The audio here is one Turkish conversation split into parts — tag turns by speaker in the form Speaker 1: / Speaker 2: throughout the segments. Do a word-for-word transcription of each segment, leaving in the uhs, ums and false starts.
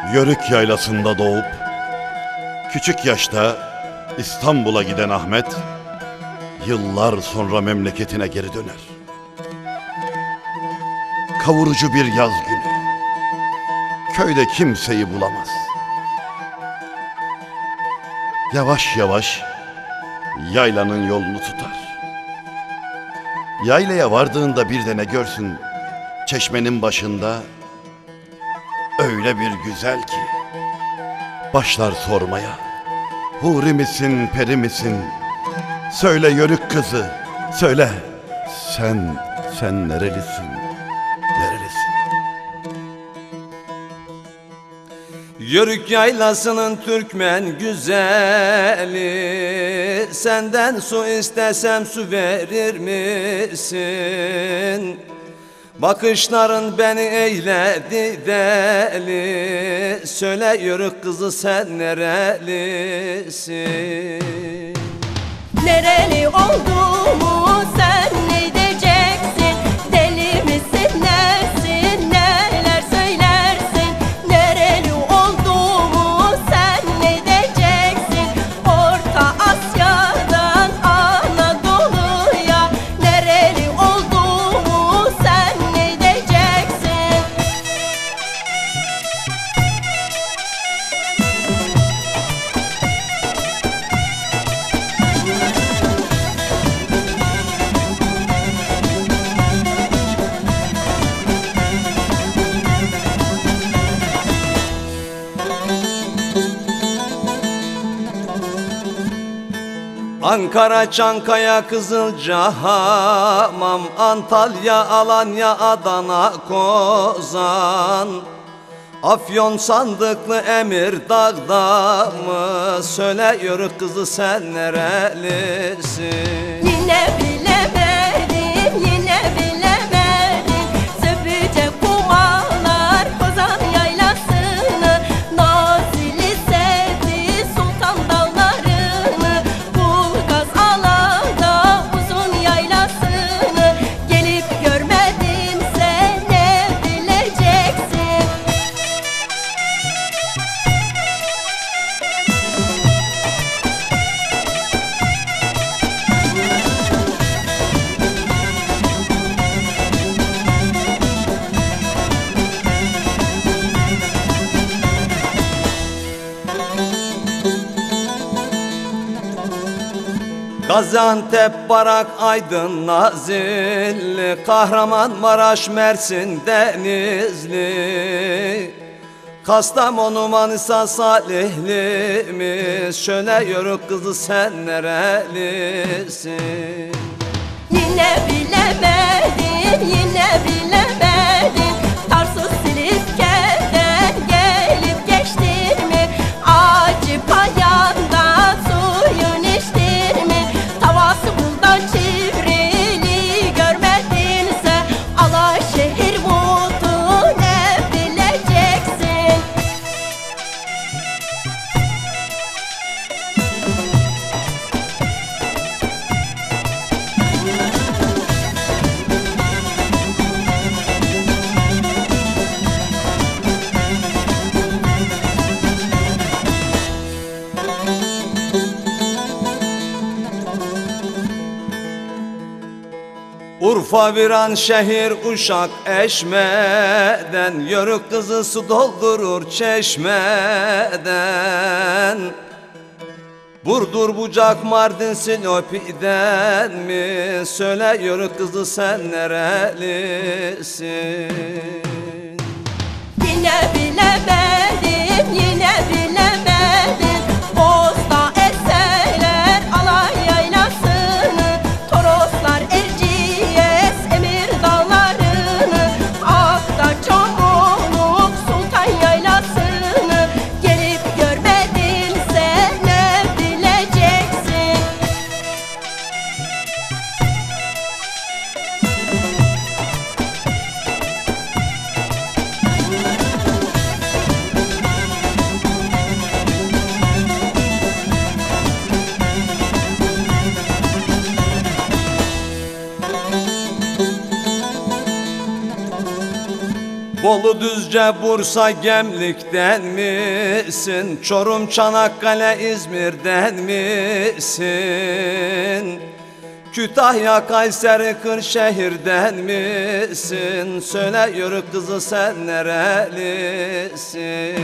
Speaker 1: Yörük yaylasında doğup küçük yaşta İstanbul'a giden Ahmet yıllar sonra memleketine geri döner. Kavurucu bir yaz günü. Köyde kimseyi bulamaz. Yavaş yavaş yaylanın yolunu tutar. Yaylaya vardığında bir de ne görsün, çeşmenin başında öyle bir güzel ki başlar sormaya. Huri misin, peri misin? Söyle yörük kızı, söyle. Sen, sen nerelisin, nerelisin?
Speaker 2: Yörük yaylasının Türkmen güzeli, senden su istesem su verir misin? Bakışların beni eyledi deli, söyle yörük kızı sen nerelisin?
Speaker 3: Nereli olduğumu sen ne diyeceksin? Deli misin nesin, neler söylersin? Nereli olduğumu sen ne diyeceksin? Orta Asya'dan Anadolu'ya nereli olduğumu sen ne diyeceksin?
Speaker 2: Ankara, Çankaya, Kızılcahamam, Antalya, Alanya, Adana, Kozan, Afyon, Sandıklı, Emirdağ'da mı? Söyle yörük kızı sen nerelisin?
Speaker 3: Yine bilemedim, yine bilemedim. Söpüce kumalar Kozan yaylasını, Nazilli sevdi Sultan dağlarını, Burgaz Alada uzun yaylasını. Gelip görmedimse ne bileceksin?
Speaker 2: Gaziantep, Barak, Aydın, Nazilli, Kahramanmaraş, Mersin, Denizli, Kastamonu, Manisa, Salihli mi? Şöyle yörük kızı sen nerelisin?
Speaker 3: Yine bilemedim, yine bilemedim. Tarsus, Silifke'den gelip geçtin mi? Acıpaya'nda suyun içtin mi? Tavası buldan çivrili görmedinse, Alaşehir Mutu ne bileceksin?
Speaker 2: Urfa, Viranşehir, Uşak, Eşme'den yörük kızı su doldurur çeşmeden. Burdur, Bucak, Mardin, Silopi'den mi? Söyle yörük kızı sen nerelisin?
Speaker 3: Yine bilemedim, yine bilemedim. Bozda eserler Alay yaylasını, Toroslar, Erciyes, Emir dağlarını, Akta, Çamoluk, Sultan yaylasını. Gelip görmedinse ne bileceksin?
Speaker 2: Bolu, Düzce, Bursa, Gemlik'ten misin? Çorum, Çanakkale, İzmir'den misin? Kütahya, Kayseri, Kırşehir'den misin? Söyle yürü kızı, sen nerelisin?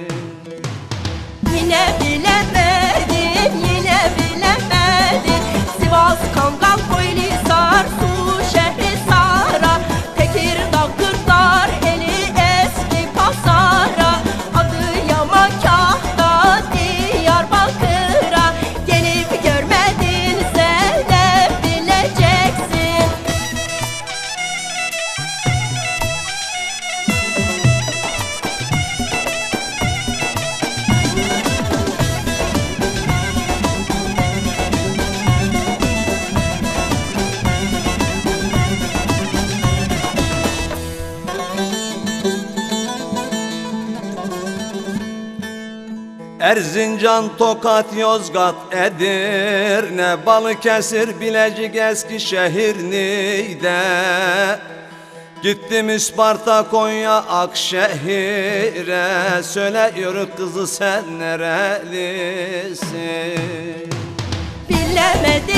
Speaker 3: Yine bilemedim, yine bilemedim. Sivas, Kangal, Koylisar, Su şehri Sara, Tekirdağ, Kırklar, eli eski Pazara, Adıyaman, Kahta, Diyarbakır'a gelip görmedinse de bileceksin.
Speaker 2: Erzincan, Tokat, Yozgat, Edirne, Balıkesir, Bilecik, Eskişehir, Niğde. Gittim Isparta, Konya, Akşehir'e. Söyle yürü kızı, sen nerelisin?
Speaker 3: Bilemedim.